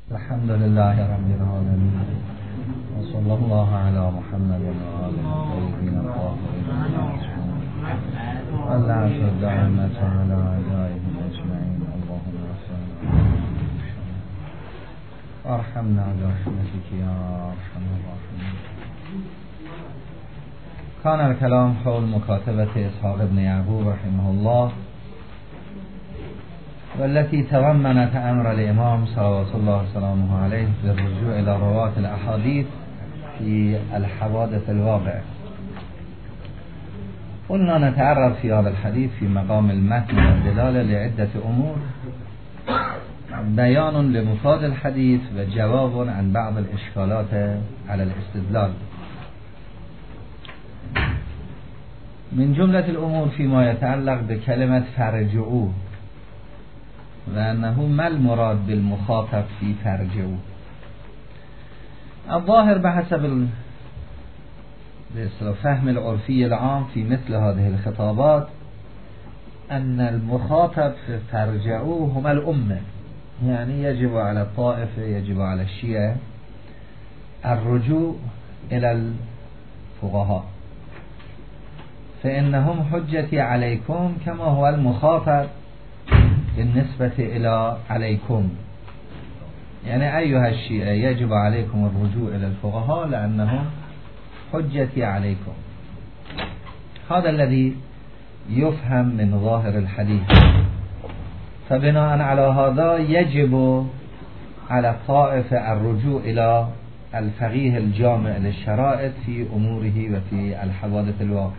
الحمد لله رب العالمين وصلى الله على محمد وآله الطيبين الطاهرين واللعنة الدائمة على أعدائهم أجمعين. اللهم ارحمنا برحمتك يا أرحم الراحمين. كان الكلام حول مكاتبة إسحاق بن يعقوب رحمه الله، والتي تضمنت أمر الإمام صلوات الله وسلامه عليه بالرجوع إلى رواة الأحاديث في الحوادث الواقعة. قلنا نتعرض في هذا الحديث في مقام المتن والدلالة لعدة أمور: بيان لمفاد الحديث وجواب عن بعض الإشكالات على الاستدلال. من جملة الأمور فيما يتعلق بكلمة فرجعوا، وأنه ما المراد بالمخاطب في فرجعوا. الظاهر بحسب فهم العرفي العام في مثل هذه الخطابات أن المخاطب في فرجعوا هم الأمة، يعني يجب على الطائفة، يجب على الشيعة الرجوع إلى الفقهاء، فإنهم حجتي عليكم كما هو المخاطب بالنسبة إلى عليكم. يعني أيها الشيعة يجب عليكم الرجوع إلى الفقهاء لأنهم حجتي عليكم. هذا الذي يفهم من ظاهر الحديث. فبناء على هذا يجب على الطائفة الرجوع إلى الفقيه الجامع للشرائط في أموره وفي الحوادث الواقع.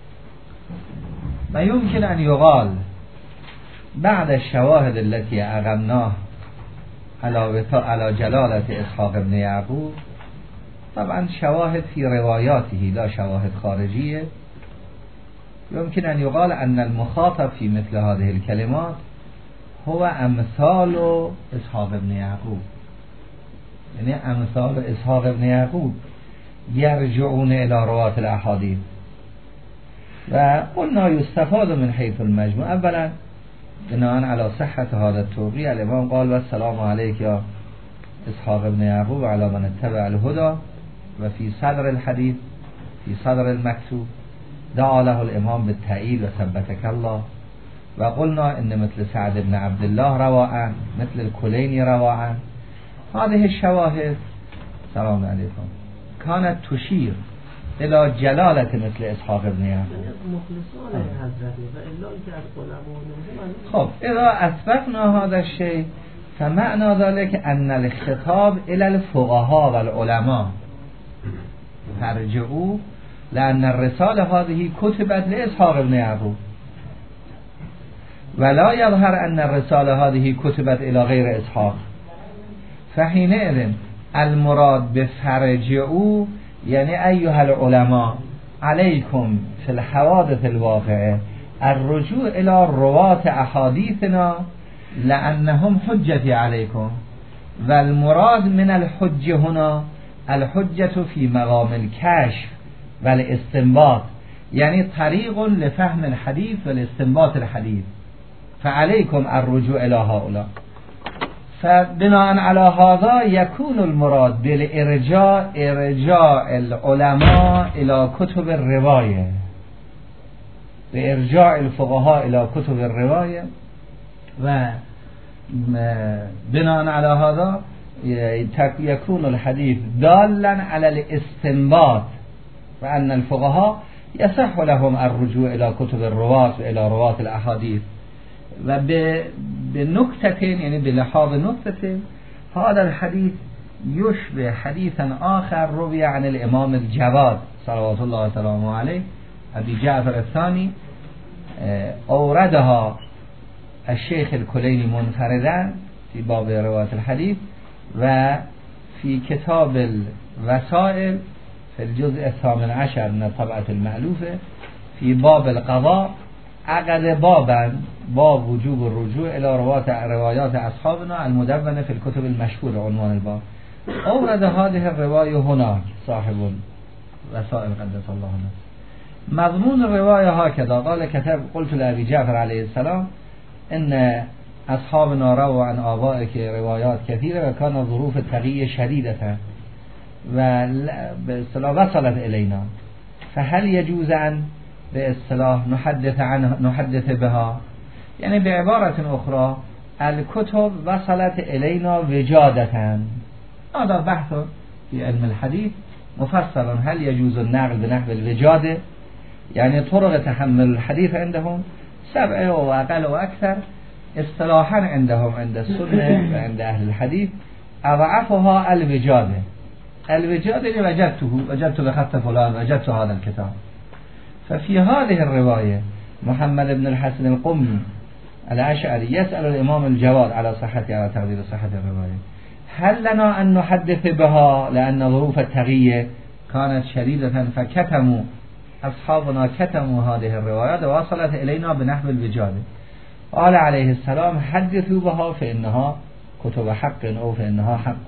ما يمكن أن يقال بعد الشواهد التي أغمناه على جلالة إسحاق بن يعقوب، طبعا شواهد في رواياته لا شواهد خارجية، يمكن أن يقال أن المخاطب في مثل هذه الكلمات هو أمثال إسحاق بن يعقوب، يعني أمثال إسحاق بن يعقوب يرجعون إلى رواة الأحاديث. وقلنا يستفاد من حيث المجموع. أولا بناء على صحة هذا التوقيع الإمام قال: والسلام عليك يا إسحاق بن يعقوب على من اتبع الهدى. وفي صدر الحديث في صدر المكتوب دعا له الإمام بالتأييد وثبتك الله. وقلنا إن مثل سعد بن عبد الله رواعا، مثل الكليني رواعا. هذه الشواهد سلام عليكم كانت تشير إلى جلالة مثل إسحاق بن يعقوب. خب إذا أثبتنا هذا الشيء فمعنى ذلك أن الخطاب إلى الفقهاء والعلماء فرجعوا، لأن الرسالة هذه كتبت لإسحاق بن يعقوب، ولا يظهر أن الرسالة هذه كتبت إلى غير إسحاق. فحينئذ المراد بفرجعوا يعني أيها العلماء عليكم في الحوادث الواقعة الرجوع إلى رواة أحاديثنا لأنهم حجتي عليكم. والمراد من الحجة هنا الحجة في مقام الكشف والاستنباط، يعني طريق لفهم الحديث والاستنباط الحديث، فعليكم الرجوع إلى هؤلاء. فبناء على هذا يكون المراد بالإرجاء إرجاع العلماء إلى كتب الرواية، بإرجاع الفقهاء إلى كتب الرواية. وبناء على هذا يكون الحديث دالا على الاستنباط، وأن الفقهاء يصح لهم الرجوع إلى كتب الرواة وإلى رواة الأحاديث. وبنكتة يعني بلحاظ نكتة هذا الحديث يشبه حديثا آخر روي عن الإمام الجواد صلوات الله وسلامه عليه أبي جعفر الثاني، أوردها الشيخ الكليني منفردا في باب رواية الحديث، وفي كتاب الوسائل في الجزء 18 من الطبعة المألوفة في باب القضاء عقد بابا باب وجوب الرجوع إلى روايات أصحابنا المدونة في الكتب المشهورة عنوان الباب. أورد هذه الرواية هناك صاحب الوسائل قدس الله نفسه. مضمون الرواية هكذا قال: كتب قلت لأبي جعفر عليه السلام إن اصحابنا رووا عن آبائك روایات كثيرة وكان ظروف التقي شديدة و باصطلاح وصلت إلينا فهل يجوز أن باصطلاح نحدث بها؟ يعني بعبارة أخرى الكتب وصلت إلينا وجادة. هذا بحث في علم الحديث مفصل هل يجوز النقل بنحو الوجادة، يعني طرق تحمل الحديث عندهم 7 وأقل وأكثر، اصطلاحا عندهم عند السنة وعند أهل الحديث أضعفها الوجادة. الوجادة وجدت بخط فلان وجدت هذا الكتاب. ففي هذه الرواية محمد بن الحسن القمي الأشعري يسأل الإمام الجواد على صحتها على تقدير صحة الرواية هل لنا أن نحدث بها لأن ظروف التقية كانت شديدة فكتموا أصحابنا كتموا هذه الروايات ووصلت إلينا بنحو الوجادة. قال عليه السلام حدثوا بها فإنها كتب حق أو فإنها حق.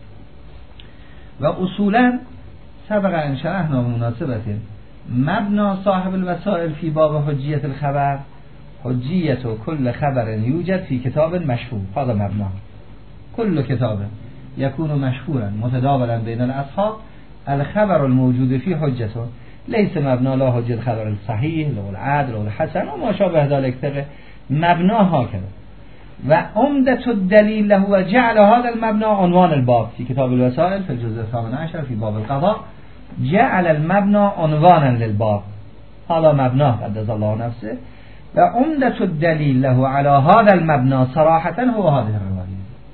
وأصولا سبق أن شرحنا بمناسبة مبنى صاحب الوسائل في باب حجية الخبر حجية كل خبر يوجد في كتاب مشهور. هذا مبنى كل كتاب يكون مشهورا متداولا بين الأصحاب الخبر الموجود فيه حجته، ليس مبنى لا حجة الخبر الصحيح لو العدل لو الحسن وما شابه ذلك. مبنى هكذا. وعمدة الدليل له جعل هذا المبنى عنوان الباب في كتاب الوسائل في الجزء 18 في باب القضاء، جعل المبنى عنوانا للباب. هذا مبنى قدس الله نفسه. وعمدة الدليل له على هذا المبنى صراحة هو هذه الرواية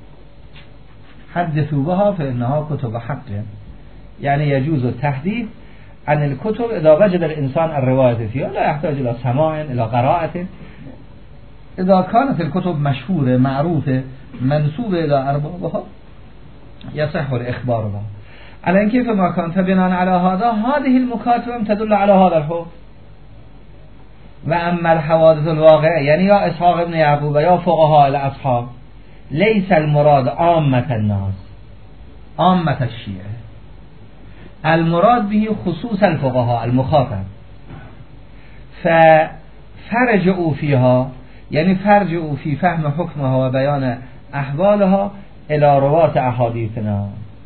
حدثوا بها فإنها كتب حق، يعني يجوز التحديث عن الكتب إذا وجد الإنسان الرواية فيها، لا يحتاج إلى سماع إلى قراءة. إذا كانت الكتب مشهورة معروفة منسوبة إلى أربابها يصح الإخبار بها. على كيف ما كان بناء على هذا هذه المكاتبة تدل على هذا الحكم. وأما الحوادث الواقعة يعني يا إسحاق بن يعقوب يا فقهاء الأصحاب ليس المراد عامة الناس عامة الشيعة، المراد به خصوص الفقهاء المخاطب. ففرجعوا فيها يعني فرجعوا في فهم حكمها وبيان أحوالها إلى رواة أحاديثنا.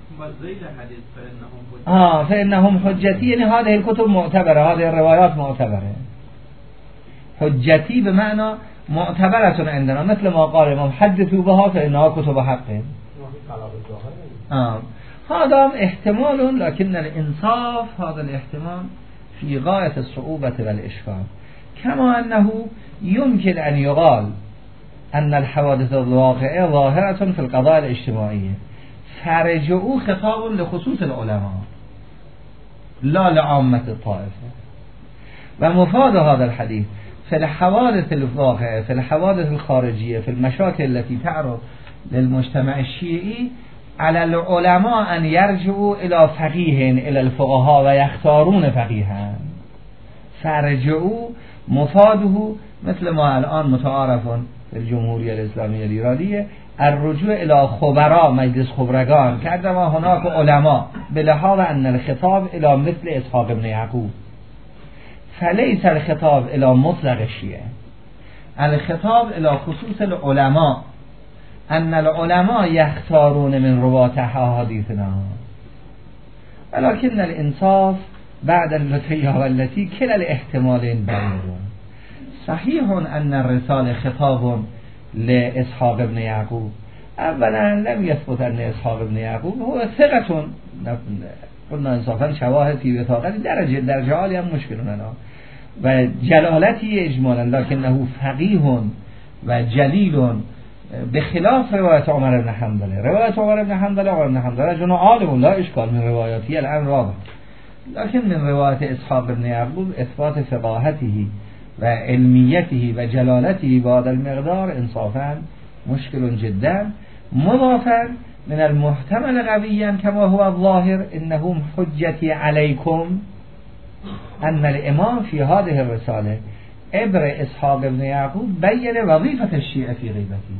فإنهم حجتي، يعني هذه الكتب معتبرة، هذه الروايات معتبرة. حجتي بمعنى معتبرة عندنا، مثل ما قال الإمام حدثوا بها فإنها كتب حق. هذا احتمال، لكن الإنصاف هذا الاحتمال في غاية الصعوبة والإشكال. كما أنه يمكن أن يقال أن الحوادث الواقعية ظاهرة في القضايا الاجتماعية، فرجعوا خطاب لخصوص العلماء لا لعامة الطائفة. ومفاد هذا الحديث في الحوادث الواقعية في الحوادث الخارجية في المشاكل التي تعرض للمجتمع الشيعي على العلماء أن يرجعوا إلى فقيه إلى الفقهاء ويختارون فقيها. فرجعوا مفاده مثل ما الآن متعارف في الجمهورية الإسلامية الإيرانية الرجوع إلى خبراء مجلس خبرگان كعندما هناك علماء بلحاظ أن الخطاب إلى مثل إسحاق بن يعقوب، فليس الخطاب إلى مطلق الشيعة، الخطاب إلى خصوص العلماء، أن العلماء يختارون من رواة أحاديثنا. ولكن الإنصاف بعد التي والتي كلا الاحتمالين بعيد. صحيح أن الرسالة خطاب لإسحاق بن يعقوب. أولا لم يثبت أن إسحاق بن يعقوب هو ثقة، قلنا إنصافا شواهد في وثاقة درجة عالية مشكل لنا وجلالته إجمالا، لكنه فقيه وجليل بخلاف رواية عمر بن حنبل. رواية عمر بن حنبل رجل عالم لا إشكال من رواياته الآن واضح، لكن من رواية إسحاق بن يعقوب إثبات فقاهته وعلميته وجلالته بهذا المقدار إنصافا مشكل جدا. مضافا من المحتمل قويا كما هو الظاهر إنهم حجتي عليكم أن الإمام في هذه الرسالة ابن إسحاق بن يعقوب بين وظيفة الشيعة في غيبته،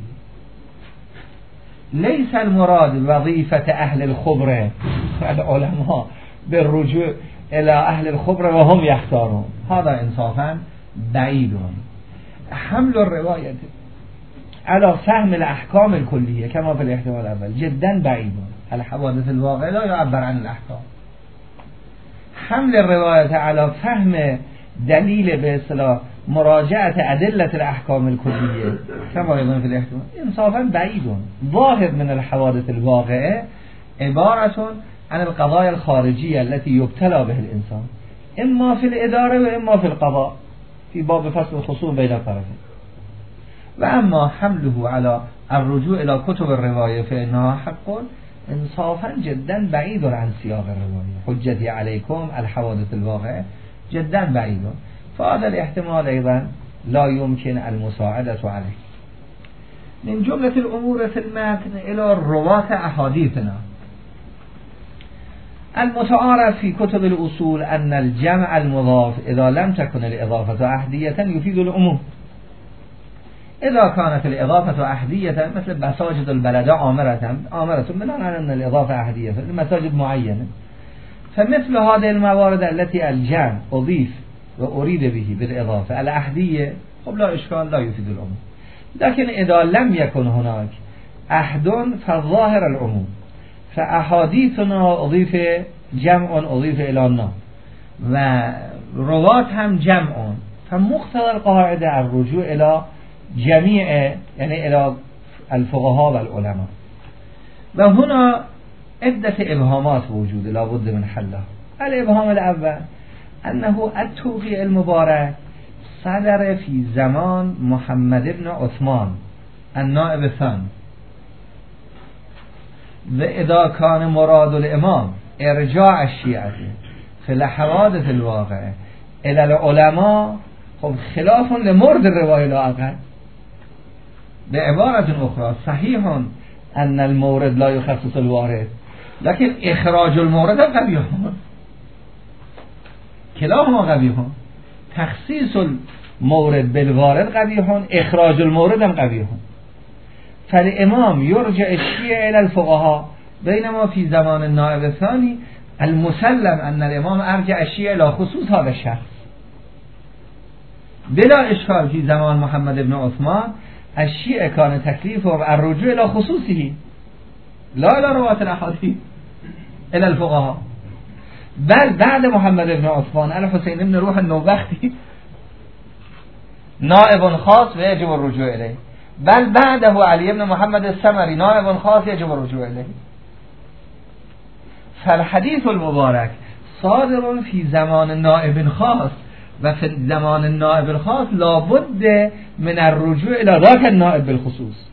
ليس المراد وظيفة أهل الخبرة العلماء بالرجوع إلى أهل الخبرة وهم يختارون، هذا إنصافا بعيد. حمل الرواية على فهم الأحكام الكلية كما في الاحتمال الأول جدا بعيد. الحوادث الواقعة لا يعبر عن الأحكام. حمل الرواية على فهم دلیل به اصطلاح مراجعة أدلة الأحكام الكلية كما يظن في الاحتمال انصافا بعيد. ظاهر من الحوادث الواقعة عبارة عن القضايا الخارجية التي يبتلى به الإنسان إما في الإدارة وإما في القضاء في باب فصل الخصوم بين الطرفين. وأما حمله على الرجوع إلى كتب الرواية فإنها حق انصافا جدا بعيد عن سياق الرواية. حجتي عليكم الحوادث الواقعة جدا بعيد. فهذا الاحتمال أيضا لا يمكن المساعدة عليه. من جملة الأمور في المتن إلى رواة أحاديثنا. المتعارف في كتب الأصول أن الجمع المضاف إذا لم تكن الإضافة أحدية يفيد العموم. إذا كانت الإضافة أحدية مثل مساجد البلد آمرة بناء على أن الإضافة أحدية لمساجد معينة، فمثل هذه الموارد التي الجمع أضيف وأريد به بالإضافة الأحدية خب لا إشكال لا يفيد العموم. لكن إذا لم يكن هناك أحد فالظاهر العموم. فأحاديثنا أضيف جمع أضيف إلى النا ورواة هم جمع، فمقتضى القاعدة الرجوع إلى جميع يعني إلى الفقهاء والعلماء. وهنا عدة إبهامات وجود لا بد من حلها. الإبهام الأول أنه التوقيع المبارك صدر في زمان محمد بن عثمان النائب الثاني، وإذا كان مراد الإمام إرجاع الشيعة في الحوادث الواقعة إلى العلماء خب خلاف لمرد الرواية لا أقل. بعبارة أخرى صحيح أن المورد لا يخصص الوارد، لكن إخراج المورد قبيح، كلاهما قبيح. تخصيص المورد بالوارد قبيح، إخراج المورد هم قبيح. فالإمام يرجع الشيعة إلى الفقهاء، بينما في زمان النائب الثاني المسلم أن الإمام أرجع الشيعة إلى خصوص هذا الشخص. بلا إشكال في زمان محمد بن عثمان الشيعة كان تكليفهم الرجوع إلى خصوصه لا إلى رواة الأحاديث إلى الفقهاء. بل بعد محمد بن عثمان الحسين بن روح النوبختي نائب خاص ويجب الرجوع إليه، بل بعده علي بن محمد السمري نائب خاص يجب الرجوع إليه. فالحديث المبارك صادر في زمان نائب خاص، وفي زمان النائب الخاص لابد من الرجوع إلى ذاك النائب بالخصوص.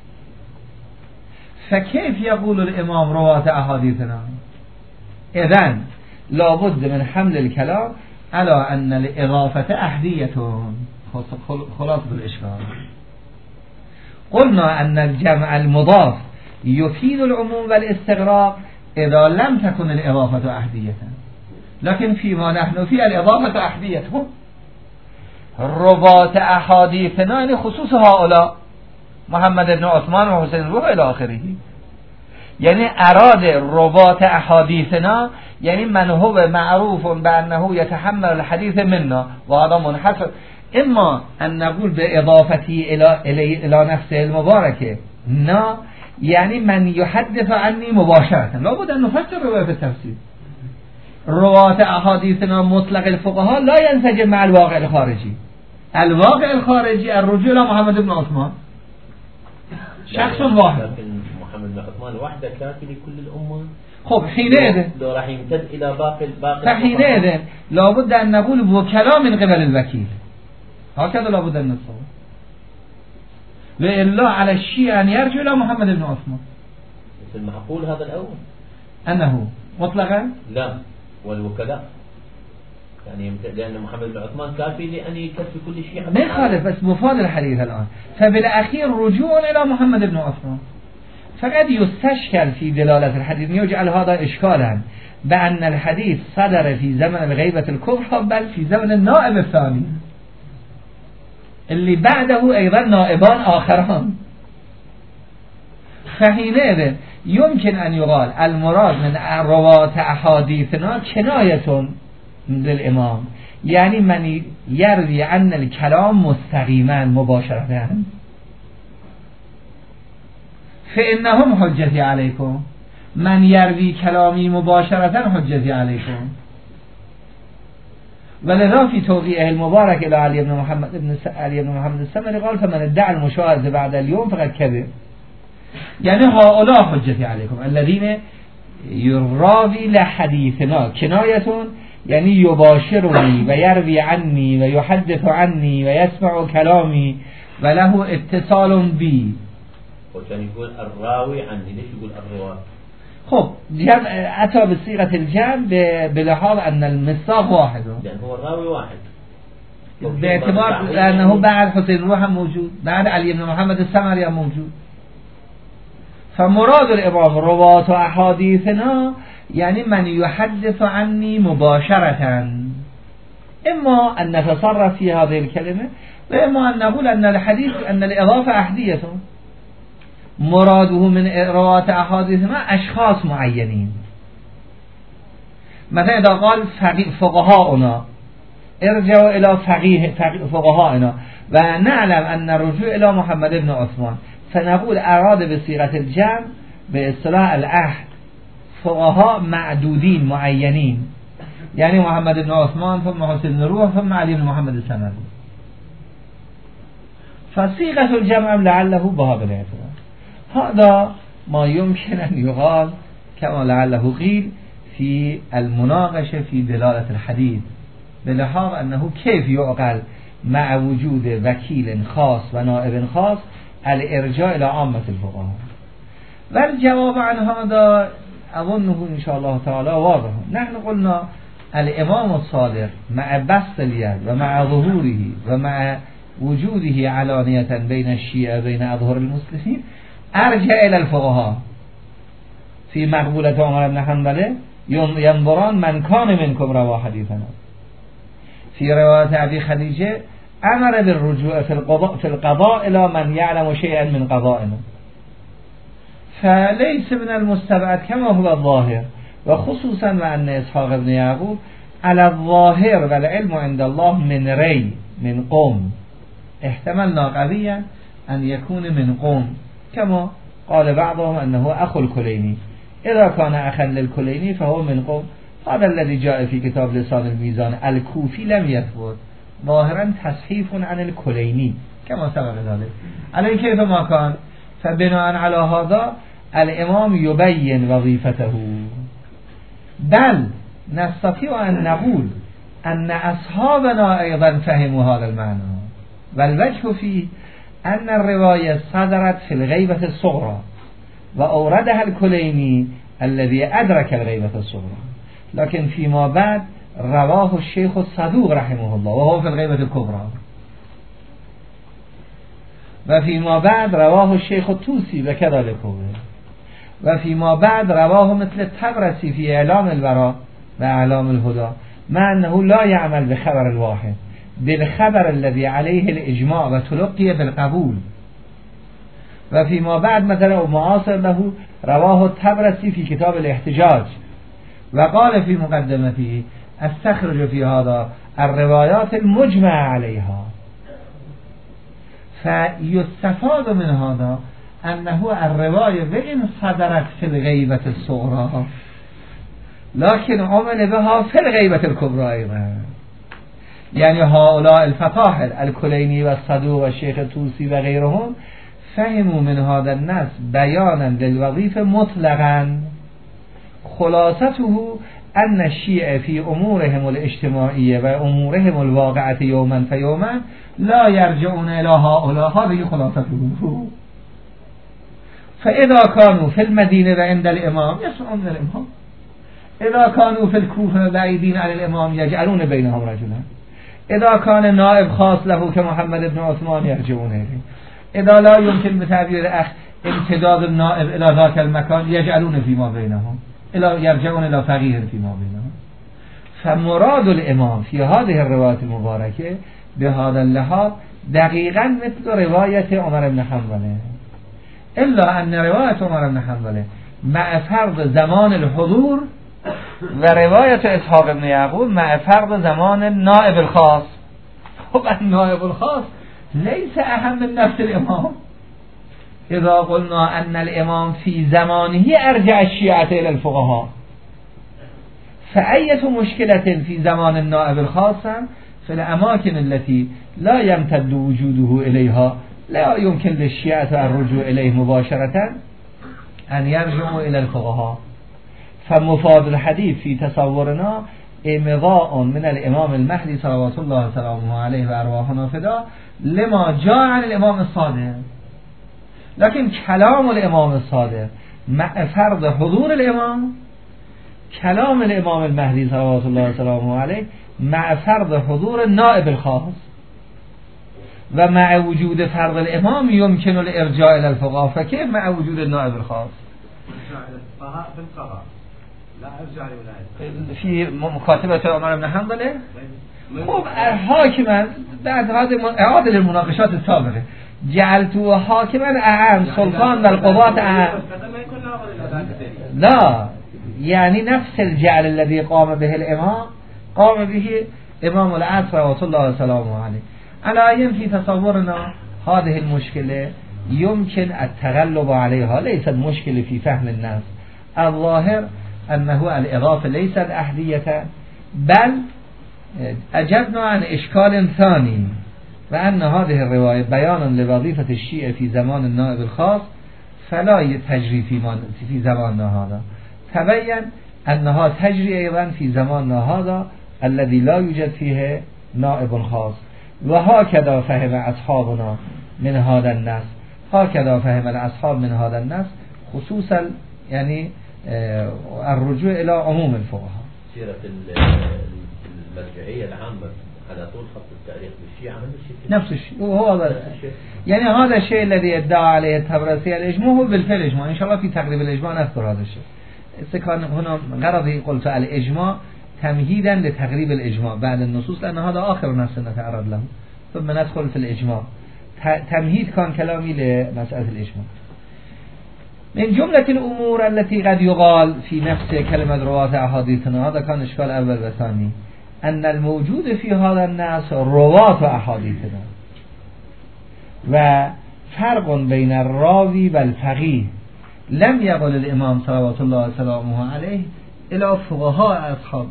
فكيف يقول الإمام رواة أحاديثنا؟ إذن لابد من حمل الكلام على أن الإضافة أحدية. خلاصة الإشكال قلنا أن الجمع المضاف يفيد العموم والاستغراق إذا لم تكن الإضافة أحدية، لكن فيما نحن في الإضافة أحدية. رباط أحاديثنا يعني خصوص هؤلاء محمد بن عثمان وحسين روح إلى آخره. يعني أراد رباط أحاديثنا يعني من هو معروف بأنه يتحمل الحديث منا، وهذا منحصر إما أن نقول بإضافتي إلى نفسه المباركة نا يعني من يحدث عني مباشرة. لابد أن نفسر الرواية في التفسير. رواة أحاديثنا مطلق الفقهاء لا ينسجم مع الواقع الخارجي. الواقع الخارجي الرجوع إلى محمد بن عثمان شخص واحد. لكن محمد بن عثمان وحده كافي لكل الأمة. خب حينئذ لو راح يمتد إلى باقي فحينئذ لابد أن نقول وكلاء من قبل الوكيل، هكذا لابد أن نتصور. وإلا على الشيء أن يرجع إلى محمد بن عثمان. بس المعقول هذا الأول أنه مطلقا لا، والوكلاء يعني لأن محمد بن عثمان كافي لأن يكفي كل شيء. ما يخالف، بس مفاد الحديث الآن. فبالأخير رجوع إلى محمد بن عثمان. فقد يستشكل في دلالة الحديث يجعل هذا إشكالا بأن الحديث صدر في زمن الغيبة الكبرى بل في زمن النائب الثاني اللي بعده أيضا نائبان آخران. فحينئذ يمكن أن يقال المراد من رواة أحاديثنا كناية للإمام، يعني من يروي عن الكلام مستقيما مباشرة. فإنهم حجتی علیکم، من یروی کلامی مباشرتا حجتی علیکم. ولذا في توقيعه المبارك إلى علي بن محمد السمري قال فمن ادعى المشاهده بعد اليوم فقد كذب. يعني هؤلاء حجتي عليكم الذين يراوي لحديثنا كناية يعني يباشرني ويروي عني ويحدث عني ويسمع كلامي وله اتصال بي. وكان يقول الراوي عني، ليش يقول الرواه؟ خب جمع أتى بصيغة الجمع بلحاظ أن المصداق واحد، لأن هو الراوي واحد، باعتبار لأنه بعد حسين روح موجود، بعد علي بن محمد السمري موجود. فمراد الإمام رواة أحاديثنا يعني من يحدث عني مباشرة، إما أن نتصرف في هذه الكلمة وإما أن نقول أن الحديث أن الإضافة أحدية، مراده من رواة أحاديثنا أشخاص معينين. مثلا إذا قال فقهاؤنا ارجعوا إلى فقهائنا ونعلم أن الرجوع إلى محمد بن عثمان، فنقول أراد بصيغة الجمع باصطلاح العهد فقهاء معدودين معينين، يعني محمد بن عثمان ثم حسين بن روح ثم علي بن محمد السمري. فصيغة الجمع لعله بها بالاعتبار. هذا ما يمكن أن يقال كما لعله قيل في المناقشة في دلالة الحديث، بلحاظ أنه كيف يعقل مع وجود وكيل خاص ونائب خاص الارجاع إلى عامة الفقهاء. والجواب عن هذا أظنه إن شاء الله تعالى واضح. نحن قلنا الإمام الصادق مع بسط اليد ومع ظهوره ومع وجوده علانية بين الشيعة بين أظهر المسلمين أرجع إلى الفقهاء في مقبولة عمر بن حنبل ينظران من كان منكم روى حديثنا. في رواية أبي خديجة أمر بالرجوع في القضاء إلى من يعلم شيئا من قضائنا. فليس من المستبعد كما هو الظاهر، وخصوصا مع أن إسحاق بن يعقوب على الظاهر والعلم عند الله من ري من قوم، احتملنا قويا أن يكون من قوم كما قال بعضهم أنه أخو الكليني، إذا كان أخا للكليني فهو من قوم. هذا الذي جاء في كتاب لسان الميزان الكوفي لم يثبت، ظاهرا تصحيف عن الكليني كما سبق ذلك. عليه كيف ما كان، فبناء على هذا الإمام يبين وظيفته. بل نستطيع أن نقول أن أصحابنا أيضا فهموا هذا المعنى، والوجه فيه أن الرواية صدرت في الغيبة الصغرى وأوردها الكليني الذي أدرك الغيبة الصغرى، لكن فيما بعد رواه الشيخ الصدوق رحمه الله وهو في الغيبة الكبرى، وفيما بعد رواه الشيخ الطوسي وكذلك هو، وفيما بعد رواه مثل الطبرسي في إعلام البراء وإعلام الهدى، مع أنه لا يعمل بخبر الواحد بالخبر الذي عليه الإجماع وتلقي بالقبول. وفيما بعد مثلا معاصر له رواه الطبرسي في كتاب الاحتجاج وقال في مقدمته استخرج في هذا الروايات المجمع عليها. فيستفاد من هذا أنه الرواية وإن صدرت في الغيبة الصغرى لكن عمل بها في الغيبة الكبرى أيضا. يعني هؤلاء الفطاحل الكليني والصدوق والشيخ الطوسي وغيرهم فهموا من هذا النص بيانا للوظيفة مطلقا، خلاصته أن الشيعة في أمورهم الاجتماعية وأمورهم الواقعة يوما فيوما لا يرجعون إلى هؤلاء، هذه خلاصته. فإذا كانوا في المدينة وعند الإمام يسمعون من الإمام، إذا كانوا في الكوفة بعيدين عن الإمام يجعلون بينهم رجلا، إذا كان نائب خاص له كمحمد بن عثمان يرجعون إليه، إذا لا يمكن بتعبير الأخ امتداد النائب إلى ذاك المكان يجعلون فيما بينهم يرجعون إلى فقيه فيما بينهم. فمراد الإمام في هذه الرواية المباركة بهذا اللحاظ دقيقا مثل رواية عمر بن حنبل، إلا أن رواية عمر بن حنبل مع فرض زمان الحضور ورواية إسحاق بن يعقوب مع فرض زمان النائب الخاص. خب النائب الخاص ليس أهم من نفس الإمام، اذا قلنا ان الامام في زمانه ارجع الشیعة الى الفقهاء فأية مشكلة في زمان النائب الخاص في الأماكن التي لا يمتد وجوده إليها لا يمكن للشيعة الرجوع إليه مباشرة أن يرجعوا إلى الفقهاء. فمفاد الحديث في تصورنا امضاء من الإمام المهدي صلوات الله وسلامه عليه وأرواحنا فداء لما جاء عن الإمام الصادق. لكن كلام الإمام الصادق مع فرض حضور الإمام، كلام الإمام المهدي صلوات الله وسلامه عليه مع فرض حضور النائب الخاص، ومع وجود فرض الإمام يمكن الإرجاع إلى الفقهاء. فكيف مع وجود النائب الخاص؟ في مكاتبة عمر بن حنظله. خب حاكما بعد هذه المناقشات السابقة جعلته حاكما أعم سلطان والقضاة أعم. لا، يعني نفس الجعل الذي قام به الإمام قام به إمام العصر صلوات الله وسلامه عليه. على في تصورنا هذه المشكلة يمكن التغلب عليها، ليست مشكلة في فهم الناس. الظاهر أنه الإضافة ليست أحدية، بل أجبنا عن إشكال ثاني، وأن هذه الرواية بيان لوظيفة الشيعة في زمان النائب الخاص فلا تجري في زماننا هذا. تبين أنها تجري أيضا في زماننا هذا الذي لا يوجد فيه نائب خاص. وهكذا فهم أصحابنا من هذا النص، هكذا فهم الأصحاب من هذا النص، خصوصا يعني الرجوع إلى عموم الفقهاء. سيرة المرجعية العامة على طول خط التاريخ بالشيعة نفس الشيء، وهو يعني هذا الشيء الذي ادعى عليه الطبرسي الإجماع هو بالفعل إجماع. إن شاء الله في تقريب الإجماع نذكر هذا الشيء. كان هنا غرضي قلت الإجماع تمهيدا لتقريب الإجماع بعد النصوص، لأن هذا آخر نص نتعرض له، ثم ندخل في الإجماع. تمهيد كان كلامي لمسألة الإجماع. من جملة الأمور التي قد يقال في نفس كلمة رواة أحاديثنا، هذا كان إشكال أول و ثاني، أن الموجود في هذا النص رواة أحاديثنا، وفرق بين الراوي والفقيه. لم يقل الإمام صلوات الله وسلامه عليه إلى فقهاء أصحاب.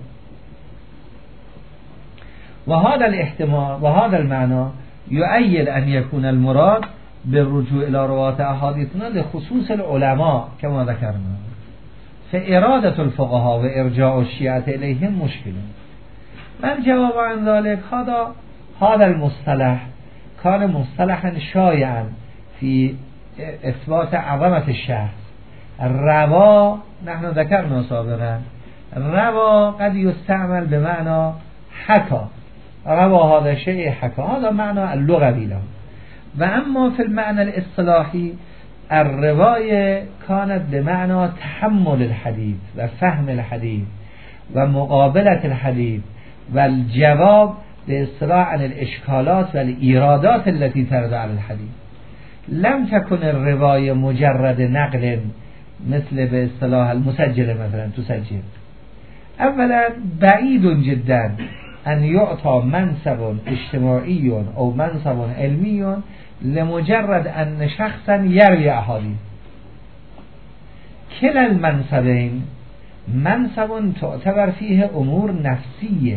وهذا الاحتمال وهذا المعنى يؤيد أن يكون المراد بالرجوع إلى رواة أحاديثنا لخصوص العلماء كما ذكرنا، فإرادة الفقهاء وإرجاع الشيعة إليهم مشكلة. والجواب عن ذلك هذا المصطلح كان مصطلحا شائعا في إثبات عظمة الشخص. الروا نحن ذكرنا سابقا، الروا قد يستعمل بمعنى حكى، روا هذا شيء حكى، هذا معنى اللغوي له. وأما في المعنى الاصطلاحي الرواية كانت بمعنى تحمل الحديث وفهم الحديث ومقابلة الحديث والجواب باصطلاح عن الإشكالات والإيرادات التي ترد على الحديث. لم تكن الرواية مجرد نقل مثل باصطلاح المسجل مثلا تسجل. أولا بعيد جدا أن يعطى منصب اجتماعي أو منصب علمي لمجرد أن شخصا يروي أحاديث. كلا المنصبين منصب تعتبر فيه أمور نفسية،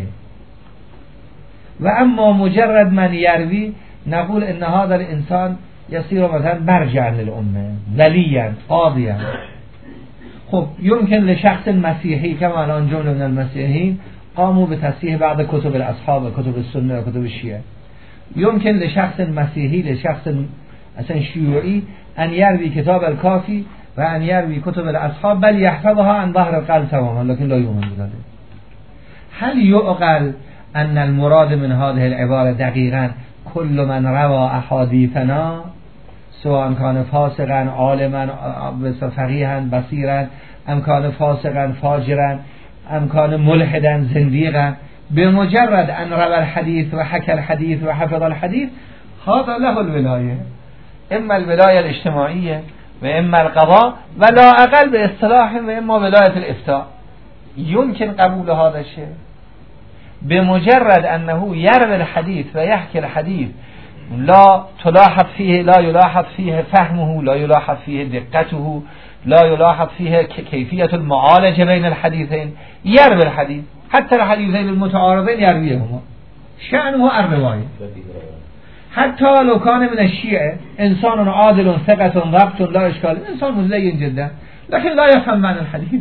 وأما مجرد من يروي نقول إن هذا الإنسان يصير مثلا مرجعا للأمة، وليا، قاضيا. خب يمكن لشخص مسيحي كما الآن جملة من المسيحيين قاموا بتصحيح بعض كتب الأصحاب وكتب السنة وكتب الشيعة، يمكن لشخص مسيحي لشخص مثلا شيوعي أن يروي كتاب الكافي وأن يروي كتب الأصحاب بل يحفظها عن ظهر القلب تماما، لكن لا يؤمن بذلك. هل يعقل أن المراد من هذه العبارة دقيقا كل من روى أحاديثنا سواء كان فاسقا عالما فقيها بصيرا أم كان فاسقا فاجرا أم كان ملحدا زنديقا، بمجرد أن روى الحديث وحكى الحديث وحفظ الحديث هذا له الولاية، إما الولاية الاجتماعية وإما القضاء، ولا أقل باصطلاح وإما ولاية الإفتاء. يمكن قبول هذا الشيء بمجرد أنه يروي الحديث ويحكي الحديث لا يلاحظ فيه فهمه، لا يلاحظ فيه دقته، لا يلاحظ فيه كيفية المعالجة بين الحديثين، يروي الحديث حتى الحديثين المتعارضين يرويهما، شأنه الرواية. حتى لو كان من الشيعة إنسان عادل ثقة ضبط لا إشكال، إنسان مزين جدا لكن لا يفهم معنى الحديث،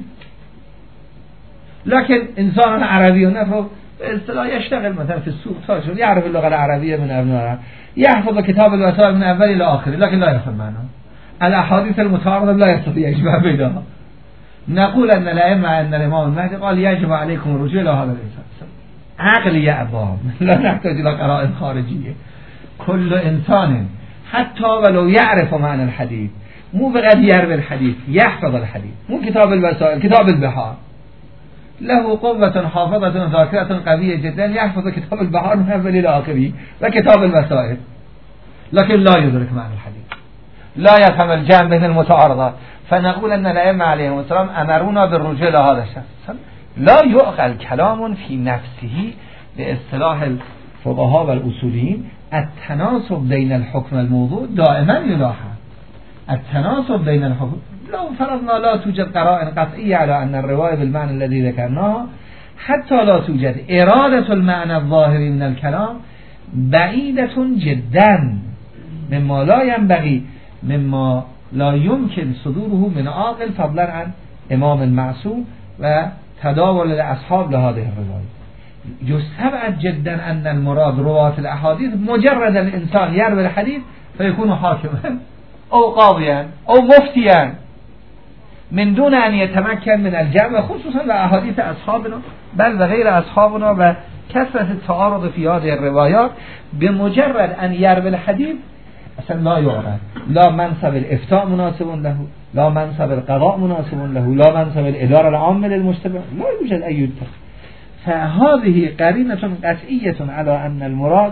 لكن إنسان عربي ونفهم اصطلاح يشتغل مثلا في السوق تاجر، يعرف اللغة العربية من أبنائها، يحفظ كتاب الوسائل من أول إلى آخره لكن لا يفهم معناه. الأحاديث المتعارضة لا يستطيع يجمع بينها. نقول أن الأئمة أن الإمام المهدي قال يجب عليكم الرجوع إلى هذا الإنسان، عقل يا أباهم، لا نحتاج إلى قرائن خارجية. كل إنسان حتى ولو يعرف معنى الحديث، مو بغير يروي الحديث، يحفظ الحديث، مو كتاب الوسائل، كتاب البحار له قوة حافظة ذاكرة قوية جدا، يحفظ كتاب البحار من أول إلى آخره وكتاب الوسائل، لكن لا يدرك معنى الحديث، لا يفهم الجمع بين المتعارضات. فنقول أن الأئمة عليهم السلام أمرونا بالرجوع إلى هذا الشخص. لا يعقل كلام في نفسه باصطلاح الفقهاء والأصوليين. التناسب بين الحكم والموضوع دائما يلاحظ، التناسب بين الحكم. لو فرضنا لا توجد قرائن قطعية على أن الرواية بالمعنى الذي ذكرناه، حتى لا توجد إرادة المعنى الظاهري من الكلام، بعيدة جدا مما لا ينبغي، مما لا يمكن صدوره من عاقل فضلا عن إمام المعصوم و تداول الأصحاب لهذه الرواية. يستبعد جدا أن المراد رواة الأحاديث مجرد الإنسان يروي الحديث فيكون حاكما أو قاضيا أو مفتيا من دون أن يتمكن من الجمع، خصوصا بأحاديث أصحابنا بل وغير أصحابنا وكثرة التعارض في هذه الروايات. بمجرد أن يروي الحديث اصلا لا يعرف، لا منصب الإفتاء مناسب له، لا منصب القضاء مناسب له، لا منصب الإدارة العامة للمجتمع، لا يوجد أي اتفاق. فهذه قرينة قطعية على أن المراد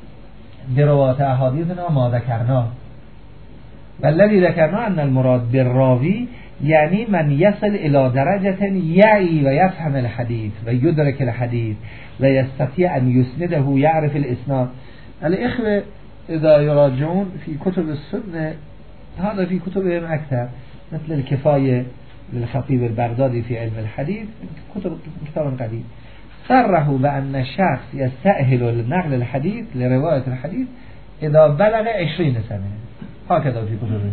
برواة أحاديثنا ما ذكرناه، والذي ذكرنا أن المراد بالراوي يعني من يصل إلى درجة يعي ويفهم الحديث ويدرك الحديث ويستطيع أن يسنده، يعرف الإسناد. الإخوة إذا يراجعون في كتب السنة، هذا في كتبهم أكثر، مثل الكفاية للخطيب البغدادي في علم الحديث، كتاب قديم، صرحوا بأن الشخص يستأهل لنقل الحديث لرواية الحديث إذا بلغ 20 سنة، هكذا في كتبهم.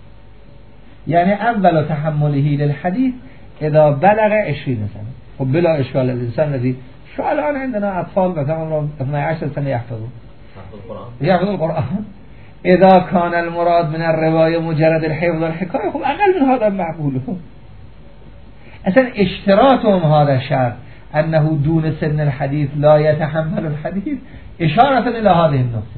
يعني أول تحمله للحديث إذا بلغ 20 سنة. وبلا إشكال الإنسان الذي شو الآن عندنا أطفال مثلا 12 سنة يحفظون القرآن، إذا كان المراد من الرواية مجرد الحفظ والحكاية خب أقل من هذا معقوله. أصلا اشتراطهم هذا الشرط أنه دون سن الحديث لا يتحمل الحديث إشارة إلى هذه النقطة.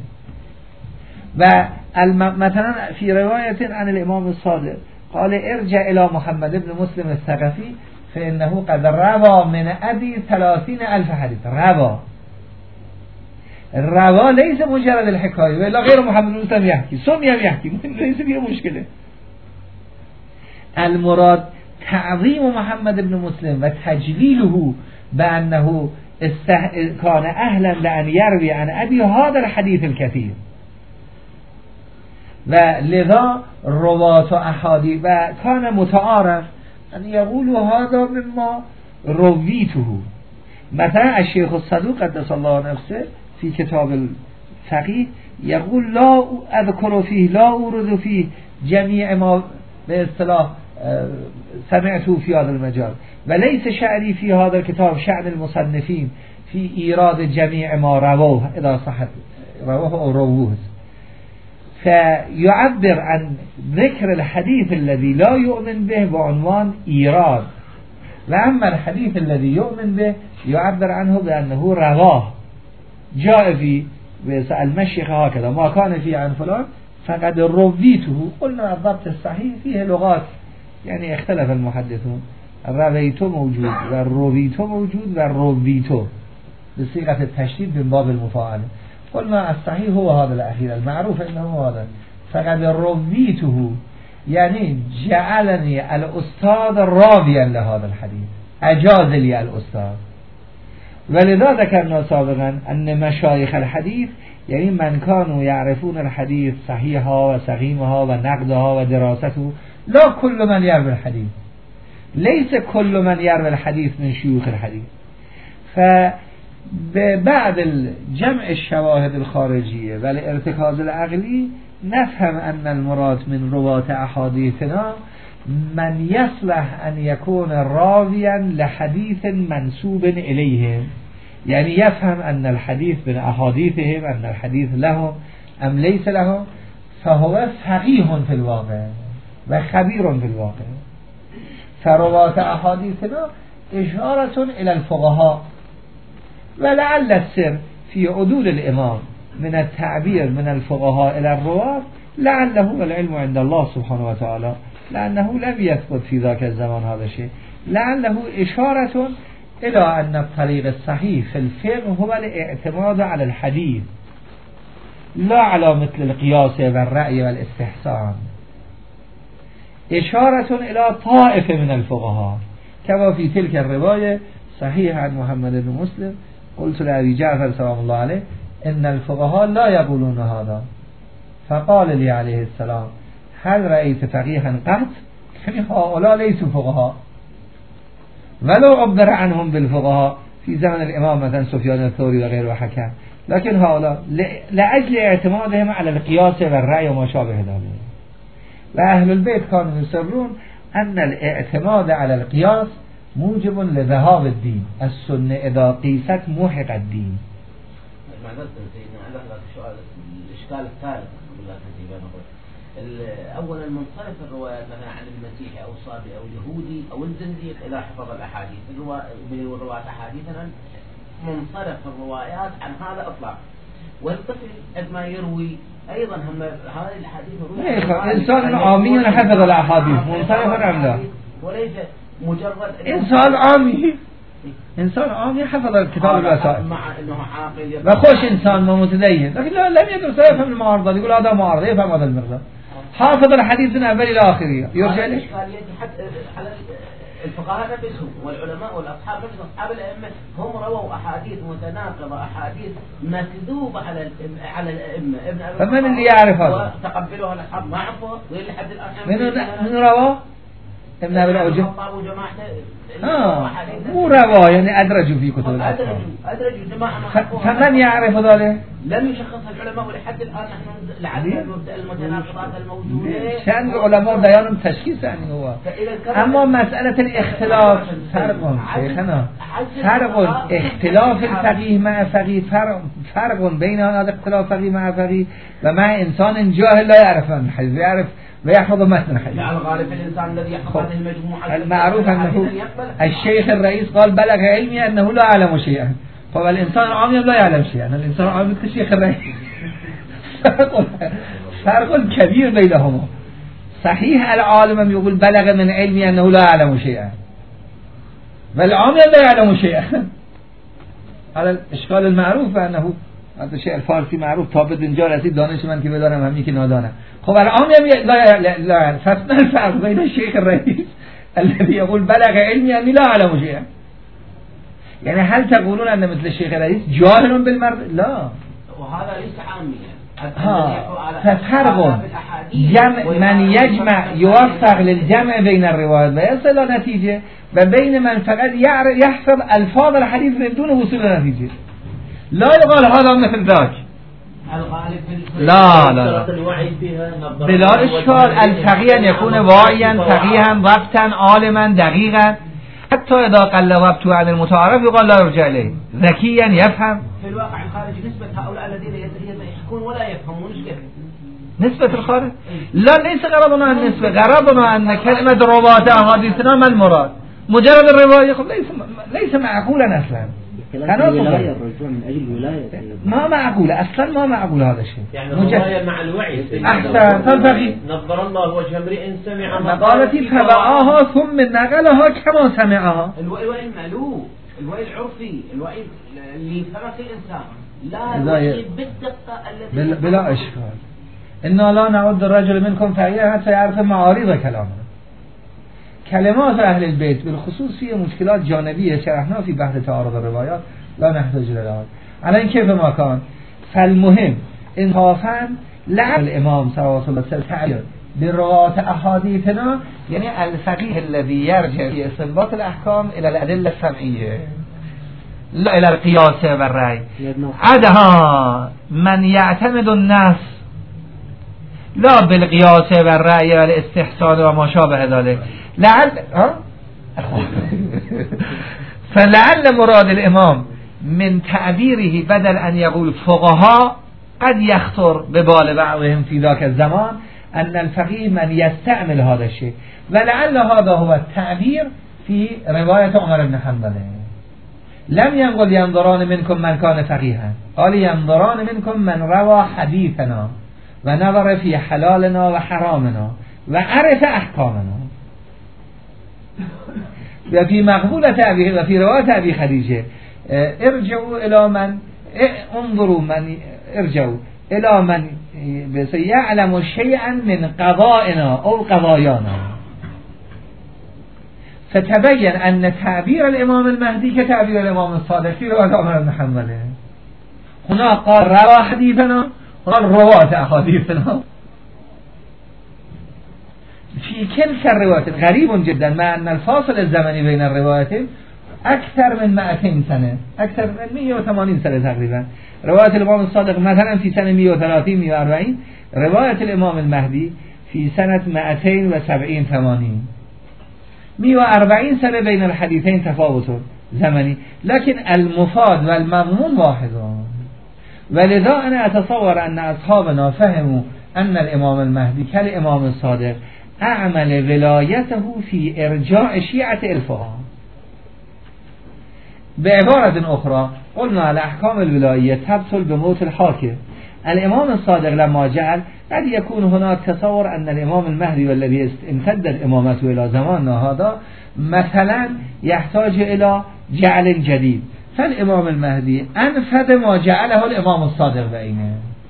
ومثلا في رواية عن الإمام الصادق قال ارجع إلى محمد بن مسلم الثقفي فإنه قد روى من أبي 30,000 حديث. الروا ليس مجرد الحكاية، ولا غير محمد بن مسلم يحكي، سمي يحكي، ليس فيه مشكلة. المراد تعظيم محمد بن مسلم وتجليله بأنه كان أهلا لأن يروي عن أبي هذا الحديث الكثير. ولذا رواة أحاديث وكان متعارف أن يقولوا هذا مما رويته. مثلا الشيخ الصدوق قدس الله نفسه في كتاب الفقيه يقول لا أذكر فيه، لا أورد فيه جميع ما باصطلاح سمعته في هذا المجال، وليس شأني في هذا الكتاب شأن المصنفين في إيراد جميع ما رواه إذا صحت رواه أو رووه. فيعبر عن ذكر الحديث الذي لا يؤمن به بعنوان إيراد، وأما الحديث الذي يؤمن به يعبر عنه بأنه رواه جاء في المشيخ هكذا ما كان فيه عن فلان فقد رويته. قلنا الضبط الصحيح فيه لغات يعني اختلف المحدثون، رويته موجود والرويته موجود والرويته بصيغة التشديد من باب المفاعله. قلنا الصحيح هو هذا الأخير المعروف إنه هذا، فقد رويته يعني جعلني الأستاذ راويا لهذا الحديث، أجاز لي الأستاذ. ولذا ذكرنا سابقا أن مشايخ الحديث یعنی من کانوا یعرفون الحدیث صحیحها و سقیمها و نقدها و دراسته لا کل من یروی الحدیث لیس کل من یروی الحدیث من شیوخ الحدیث. فبعد الجمع الشواهد الخارجیه و الارتکاز العقلی نفهم ان المراد من روات احادیثنا من يصلح ان يكون راويا لحديث منسوب اليهم، يعني يفهم ان الحديث من احاديثهم ان الحديث لهم ام ليس لهم، فهو فقيه في الواقع و خبير في الواقع. فروات احاديثنا اشارة الى الفقهاء ولعل السر في عدول الامام من التعبير من الفقهاء الى الرواه لعله والعلم عند الله سبحانه وتعالى لأنه لم يثبت في ذاك الزمان هذا الشيء، لعله إشارة إلى أن الطريق الصحيح في الفقه هو الاعتماد على الحديث لا على مثل القياس والرأي والاستحسان. إشارة إلى طائفة من الفقهاء كما في تلك الرواية صحيح عن محمد بن مسلم قلت لأبي جعفر سلام الله عليه إن الفقهاء لا يقولون هذا، فقال لي عليه السلام هل رأيت فقيها قط؟ يعني هؤلاء ليسوا فقهاء ولو عبر عنهم بالفقهاء في زمن الإمام مثلا سفيان الثوري وغيره وحكى، لكن هؤلاء لأجل اعتمادهم على القياس والرأي وما شابه ذلك. وأهل البيت كانوا يصرون أن الاعتماد على القياس موجب لذهاب الدين، السنة إذا قيست موحق الدين. معذرة سيدنا على هذا السؤال الإشكال الثالث أولا منصرف الروايات مثلا عن المسيحي أو الصابئ أو اليهودي أو الزنديق إذا حفظ الأحاديث بالروايات أحاديثا منصرف الروايات عن هذا إطلاق، والطفل عندما يروي أيضا هم هذه الأحاديث إنسان عامي حفظ الأحاديث منصرف عن لا وليس مجرد إنسان عامي حفظ الكتاب الوسائل مع إنه عاقل وخوش إنسان متدين، لكن لم يدرس لا يفهم المعارضة، يقول هذا معارضة يفهم هذا المقدار، حافظ الحديث من أول إلى آخره يرجع له. على الفقهاء نفسهم والعلماء والأصحاب نفسهم أصحاب الأئمة هم رووا أحاديث متناقضة أحاديث مكذوبة على الأئمة. فمن اللي يعرف هذا؟ وتقبلوها الأصحاب ما عرفوها غير لحد الآن. من رواه؟ ابن أبي العوجة. مو رواه يعني أدرجوا في كتب الأصحاب. أدرجوا جماعة. فمن يعرف ذلك؟ لم يشخص العلماء ولحد الآن نحن لعل المتناقضات الموجودة. شأن العلماء ديانهم تشخيص يعني هو. أما مسألة الاختلاف فرق شيخنا، فرق اختلاف الفقيه مع فقيه، فرق بين هذا اختلاف فقيه مع فقيه ومع إنسان جاهل لا يعرف من الحديث يعرف ويحفظ متن الحديث. على الغالب الإنسان الذي يحفظ هذه المجموعة المعروف أنه الشيخ الرئيس قال بلغ علمي أنه لا يعلم شيئا، فالإنسان العامي لا يعلم شيئا، الإنسان العامي كالشيخ الرئيس. فرق كبير بينهما. صحيح العالم يقول بلغ من علمي أنه لا يعلم شيئا والعامي لا يعلم شيئا. على الإشكال المعروف أنه هذا الشيء الفارسي معروف تابد اینجا رسید دانش من که بدانم همین که نادانم. خب العام لا فما الفرق بين الشيخ الرئيس الذي يقول بلغ علمي أني لا أعلم شيئا، يعني هل تقولون أن مثل الشيخ الرئيس جاهل بالمرض؟ لا، وهذا ليس عاميا. ففرق جمع من يجمع يوفق للجمع بين الروايات ويصل إلى نتيجة وبين من فقط يحفظ ألفاظ الحديث من دون وصول إلى نتيجة. لا يقال هذا مثل ذاك. لا بلا إشكال الفقيه أن يكون واعيا فقيها وقتا عالما دقيقا حتى إذا قل وقته عن المتعارف يقال لا يرجع إليه، ذكيا يفهم. في الواقع الخارجي نسبة هؤلاء الذين يحكون ولا يفهمون كيف نسبة الخارج؟ لا ليس غرضنا النسبة، غرضنا أن كلمة رواة أحاديثنا ما المراد؟ مجرد الرواية ليس معقولا أصلا. الولاية الرجوع من أجل الولاية ما معقول أصلا، ما معقول هذا الشيء. يعني الرواية مع الوعي. أحسن تنفقي. نظر الله وجه امرئ سمع مقالتي فبعاها ثم نقلها كما سمعها. الوعي المألوف، الوعي العرفي، الوعي اللي يفهمه الإنسان، لا الوعي بالدقة التي بلا إشكال. إنا لا نعد الرجل منكم فقيها حتى يعرف معارض كلامنا. كلمات أهل البيت بالخصوص في مشكلات جانبية شرحنا في بحث تعارض الروايات لا نحتاج إلى الآن. الآن كيف ما كان فالمهم انصافا لعل الامام صلوات الله تعالى برواة احاديثنا یعنی الفقيه الذي يرجع في استنباط الاحكام الى الادله السمعيه لا الى القياس والرأي عدها من يعتمد النص لا بالقياس والرأي والاستحسان وما شابه ذلك لعل فلعل مراد الامام من تعبيره بدل ان يقول فقهاء قد يخطر ببال بعضهم في ذاك الزمان ان الفقيه من يستعمل هذا الشيء ولعل هذا هو التعبير في رواية عمر بن حنبل لم ينقل ينظران منكم من كان فقيها قال ينظران منكم من روى حديثنا ونظر في حلالنا وحرامنا وعرف احكامنا وفي مقبولة أبي وفي رواية أبي خديجة ارجعوا إلى من انظروا من ارجعوا إلى من يعلم شيئا من قضائنا أو قضايانا فتبين أن تعبير الإمام المهدي كتعبير الإمام الصادق في رواية عمر بن حنبل هنا قال روى حديثنا قال رواة أحاديثنا في كل الروايات غريب جدا مع أن الفاصل الزمني بين الروايات أكثر من 200 سنة أكثر من 180 سنة تقريبا رواية الإمام الصادق مثلا في سنة 130 140 رواية الإمام المهدي في سنة 270 80 140 سنة بين الحديثين تفاوت زمني لكن المفاد والمضمون واحد ولذا أنا أتصور أن أصحابنا فهموا أن الإمام المهدي كالإمام الصادق أعمل ولايته في إرجاع شيعة الفقهاء بعبارة أخرى قلنا الأحكام الولاية تبطل بموت الحاكم الإمام الصادق لما جعل قد يكون هناك تصور أن الإمام المهدي والذي امتدت إمامته إلى زماننا هذا مثلا يحتاج إلى جعل جديد فالإمام المهدي أنفذ ما جعله الإمام الصادق بعينه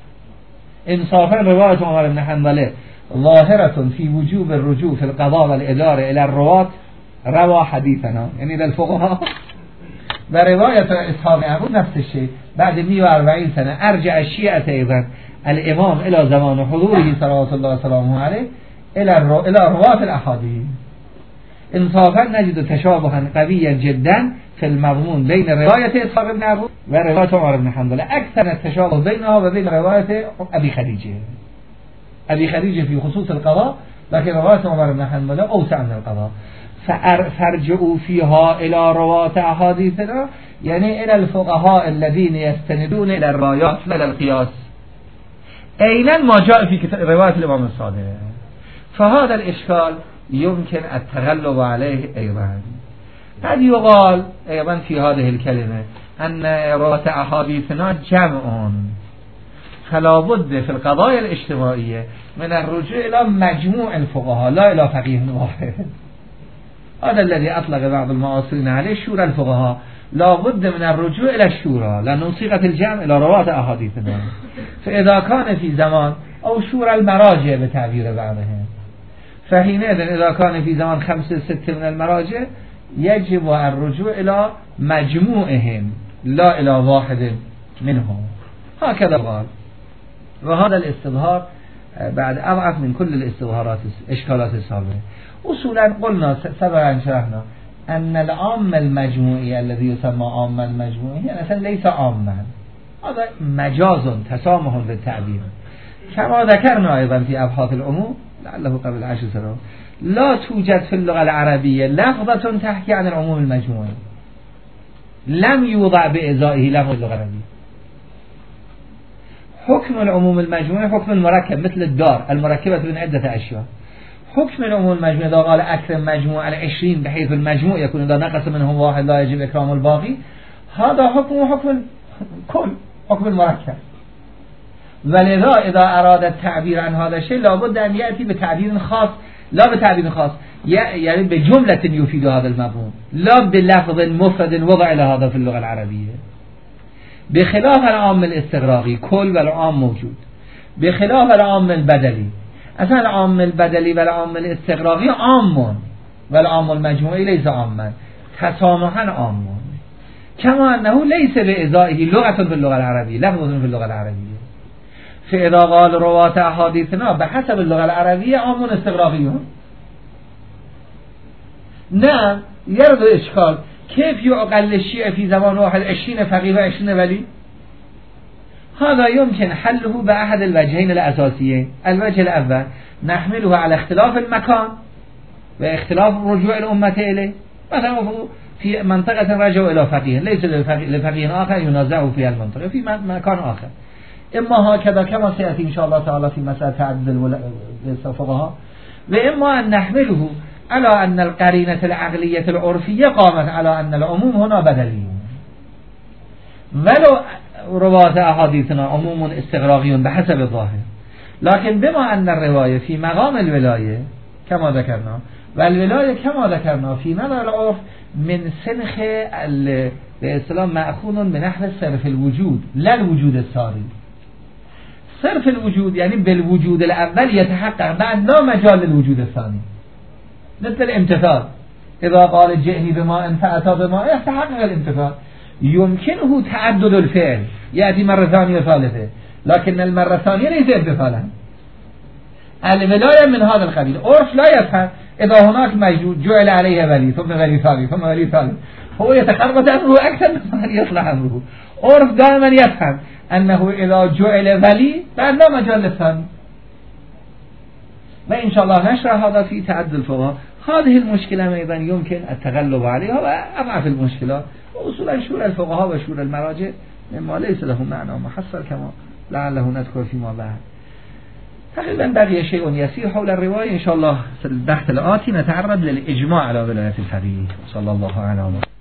انصافا رواية عمر بن حنبل ظاهرة في وجوب الرجوع في القضاء والإدارة إلى الرواة روى حديثنا يعني إلى الفقهاء ورواية إسحاق يعقوب نفس الشيء بعد 140 سنة أرجع الشيعة أيضا الإمام إلى زمان حضوره صلوات الله وسلامه عليه إلى رواة الأحاديث انصافا نجد تشابها قويا جدا في المضمون بين رواية إسحاق بن يعقوب ورواية عمر بن حنبل أكثر التشابه بينها وبين رواية أبي خديجة أبي خديجة في خصوص القضاء لكن رواية عمر بن حنبل أوسع من القضاء فارجعوا فيها إلى رواة أحاديثنا يعني إلى الفقهاء الذين يستندون إلى الروايات لا إلى القياس أيضا ما جاء في رواية الإمام الصادق فهذا الإشكال يمكن التغلب عليه أيضا قد يقال أيضا في هذه الكلمة أن رواة أحاديثنا جمع فلا بد في القضايا الاجتماعية من الرجوع إلى مجموع الفقهاء لا إلى فقيه واحد هذا الذي أطلق بعض المعاصرين عليه شورى الفقهاء لا بد من الرجوع إلى الشورى لأنه صيغة الجمع إلى رواة أحاديثنا فإذا كان في زمان أو شورى المراجع بتعبير بعضهم فحينئذ إذا كان في زمان 5 6 من المراجع يجب الرجوع إلى مجموعهم لا إلى واحد منهم هكذا قال وهذا الاستظهار بعد أضعف من كل الاستظهارات إشكالات السابقة أصولا قلنا سبقا شرحنا أن العام المجموعي الذي يسمى عام المجموعي يعني ليس عاما هذا مجاز تسامح بالتعبير كما ذكرنا أيضا في أبحاث العموم لعله قبل 10 سنوات لا توجد في اللغة العربية لفظة تحكي عن العموم المجموعي لم يوضع بإزائه لفظ اللغة العربية حكم العموم المجموعي حكم المركب مثل الدار المركبة من عدة أشياء حكم العموم المجموعي إذا قال أكثر مجموع على 20 بحيث المجموع يكون إذا نقص منهم واحد لا يجب إكرام الباقي هذا حكم كل حكم المركب ولذا إذا أراد التعبير عن هذا الشيء لابد أن يأتي بتعبير خاص لا بتعبير خاص يعني بجملة يفيد هذا المفهوم لا بلفظ مفرد وضع لهذا في اللغة العربية بخلاف العام الاستغراقي كل والعام موجود بخلاف العام البدلي اصلا العام البدلي والعام الاستغراقي عام والعام المجموعي ليس عاما تسامحا عام كما أنه ليس بإزائه لغة في اللغة العربية، لفظ في اللغة العربية. فإذا قال رواة أحاديثنا بحسب اللغة العربية عام استغراقيون. نعم يرد إشكال، كيف يعقل الشيء في زمان واحد 20 فقيه و 20 ولي؟ هذا يمكن حله بأحد الوجهين الأساسيين. الوجه الأول نحمله على اختلاف المكان واختلاف رجوع الأمة إليه. مثلا في منطقة رجعوا إلى فقيه، ليس لفقيه آخر ينازعه في المنطقة، في مكان آخر. إما هكذا كما سيأتي إن شاء الله تعالى في مسألة تعدد الفقهاء، وإما أن نحمله على أن القرينة العقلية العرفية قامت على أن العموم هنا بدلي، ولو رواة أحاديثنا عموم استغراقي بحسب الظاهر، لكن بما أن الرواية في مقام الولاية كما ذكرنا، والولاية كما ذكرنا في معنى العرف من سنخ الإسلام مأخوذ من نحو صرف الوجود لا الوجود الساري. صرف الوجود يعني بالوجود الأول يتحقق بعد لا مجال للوجود الثاني، مثل الامتثال، إذا قال جئني بماء فأتى بماء يتحقق الامتثال. يمكنه تعدد الفعل يأتي مرة ثانية وثالثة، لكن المرة الثانية ليس امتثالا. الولاية من هذا القبيل. عرف لا يفهم إذا هناك موجود جعل عليه ولي ثم ولي ثاني ثم ولي ثالث، هو يتقرب أمره أكثر من يصلح أمره. عرف دائما يفهم أنه إذا جعل ولي بعد لا مجال للثاني. وإن شاء الله نشرح هذا في تعدد الفقهاء. هذه المشكلة أيضا يمكن التغلب عليها، وأضعف المشكلة وأصولا شورى الفقهاء وشورى المراجع مما ليس له معنى محصر كما لعله نذكر فيما بعد. تقريبا بقي شيء يسير حول الرواية. إن شاء الله في البحث الآتي نتعرض للإجماع على ولاية الفقيه. صلى الله عليه وسلم.